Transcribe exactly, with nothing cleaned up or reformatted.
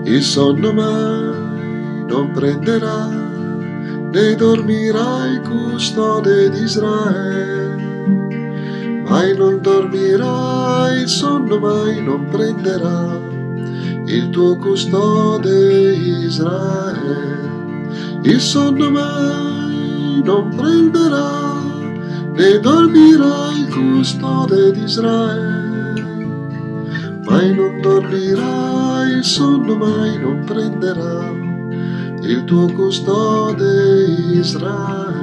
Il sonno mai non prenderà, né dormirai custode d'Israele. Mai non dormirai, il sonno mai non prenderà, il tuo custode Israele. Il sonno mai non prenderà, né dormirai il custode d'Israele. Mai non dormirai, il sonno mai non prenderà, il tuo custode Israele.